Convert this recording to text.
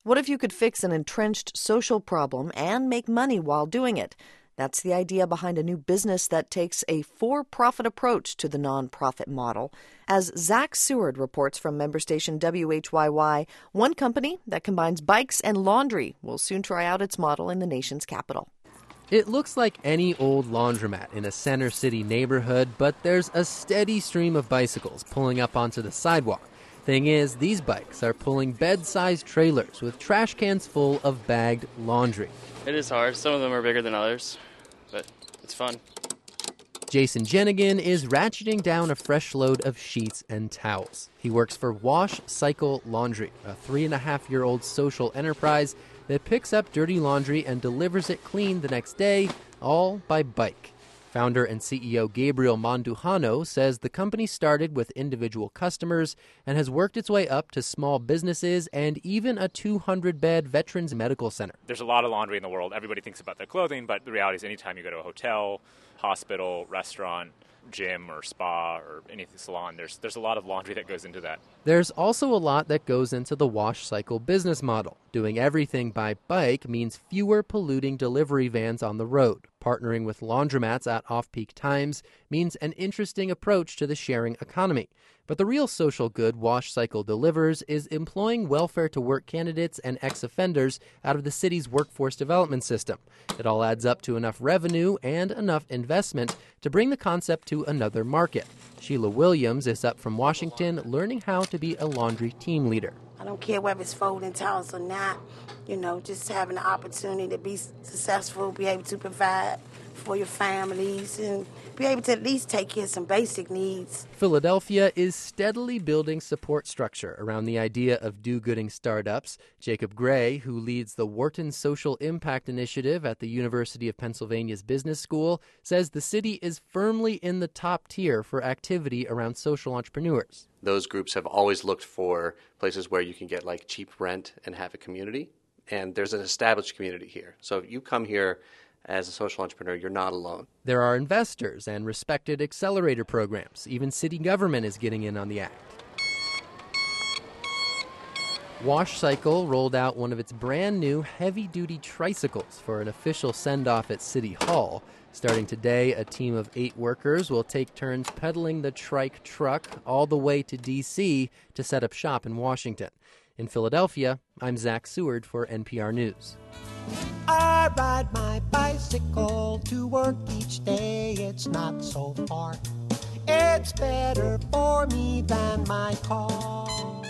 What if you could fix an entrenched social problem and make money while doing it? That's the idea behind a new business that takes a for-profit approach to the nonprofit model. As Zach Seward reports from member station WHYY, one company that combines bikes and laundry will soon try out its model in the nation's capital. It looks like any old laundromat in a center city neighborhood, but there's a steady stream of bicycles pulling up onto the sidewalk. Thing is, these bikes are pulling bed-sized trailers with trash cans full of bagged laundry. It is hard. Some of them are bigger than others, but it's fun. Jason Jenigan is ratcheting down a fresh load of sheets and towels. He works for Wash Cycle Laundry, a 3.5-year-old social enterprise that picks up dirty laundry and delivers it clean the next day, all by bike. Founder and CEO Gabriel Mandujano says the company started with individual customers and has worked its way up to small businesses and even a 200-bed veterans medical center. There's a lot of laundry in the world. Everybody thinks about their clothing, but the reality is anytime you go to a hotel, hospital, restaurant, gym or spa or any salon, there's a lot of laundry that goes into that. There's also a lot that goes into the Wash Cycle business model. Doing everything by bike means fewer polluting delivery vans on the road. Partnering with laundromats at off-peak times means an interesting approach to the sharing economy. But the real social good Wash Cycle delivers is employing welfare-to-work candidates and ex-offenders out of the city's workforce development system. It all adds up to enough revenue and enough investment to bring the concept to another market. Sheila Williams is up from Washington learning how to be a laundry team leader. I don't care whether it's folding towels or not, just having the opportunity to be successful, be able to provide for your families and be able to at least take care of some basic needs. Philadelphia is steadily building support structure around the idea of do-gooding startups. Jacob Gray, who leads the Wharton Social Impact Initiative at the University of Pennsylvania's Business School, says the city is firmly in the top tier for activity around social entrepreneurs. Those groups have always looked for places where you can get cheap rent and have a community. And there's an established community here. So if you come here as a social entrepreneur, you're not alone. There are investors and respected accelerator programs. Even city government is getting in on the act. Wash Cycle rolled out one of its brand new heavy-duty tricycles for an official send-off at City Hall. Starting today, a team of 8 workers will take turns pedaling the trike truck all the way to D.C. to set up shop in Washington. In Philadelphia, I'm Zach Seward for NPR News. I ride my bicycle to work each day. It's not so far. It's better for me than my car.